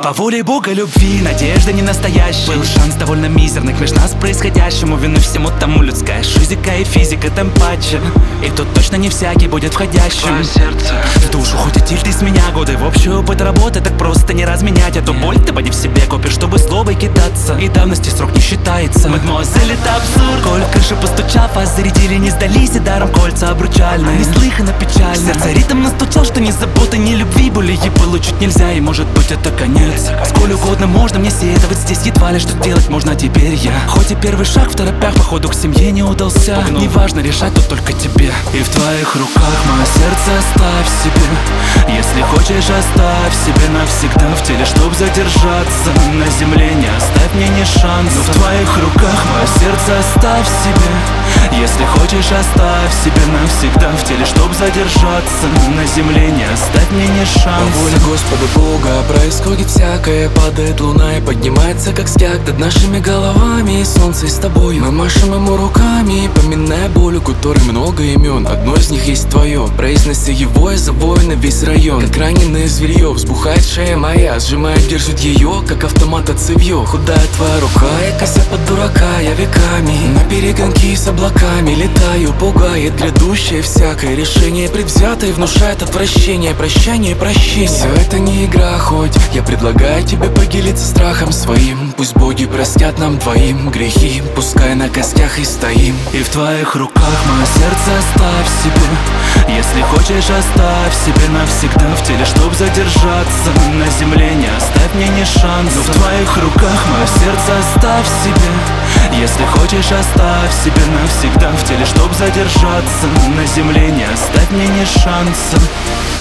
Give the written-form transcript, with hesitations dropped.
По воле Бога любви, надежда не настоящая. Был шанс довольно мизерный, меж нас происходящему. Вины всему тому людская шизика и физика, тем паче. И тут точно не всякий будет входящим. Твое сердце В душу хоть и тильт из меня годы, в общий опыт работы. Так просто не разменять эту боль, ты поди в себе копишь, чтобы злобой кидаться. И давности срок не считается. Мадемуазель, это абсурд. Коль крыши постучав, а зарядили, не сдались. И даром кольца обручальные. Неслыханно печально. Сердце ритм настучал, что ни заботы, ни любви более получить нельзя. И может быть это конец. Сколь угодно можно мне сетовать здесь, едва ли что делать можно теперь я. Хоть и первый шаг в торопях по ходу к семье не удался. Неважно, решать тут только тебе. И в твоих руках мое сердце оставь себе. Если хочешь, оставь себе навсегда в теле, чтоб задержаться. На земле не оставь мне ни шанса. Но в твоих руках мое сердце оставь себе. Если хочешь, оставь себе навсегда в теле, чтоб задержаться. На земле не оставь мне ни шанса. по воле Господа Бога происходит всякое. Падает луна и поднимается как стяг над нашими головами. И солнце с тобой. Мы машем ему руками, поминая боль, у которой много имен. Одно из них есть твое. Произнося его, я завою на весь район. Как раненое зверье, взбухает шея моя. Сжимает, держит ее, как автомат от цевьё. Худая твоя рука, я кося под дурака. Я веками на перегонки с облаками летаю, пугает грядущее всякое. Решение предвзятое внушает отвращение. Прощание, прощение. Все это не игра, хоть я предлагаю тебе поделиться страхом своим. Пусть боги простят нам двоим грехи, пускай на костях и стоим. И в твоих руках мое сердце оставь себе. Если хочешь, оставь себе навсегда в теле, чтоб задержаться. На земле не оставь мне ни шанса. Но в твоих руках мое сердце оставь себе. Если хочешь, оставь себе навсегда в теле, чтоб задержаться. На земле не оставь мне ни шанса.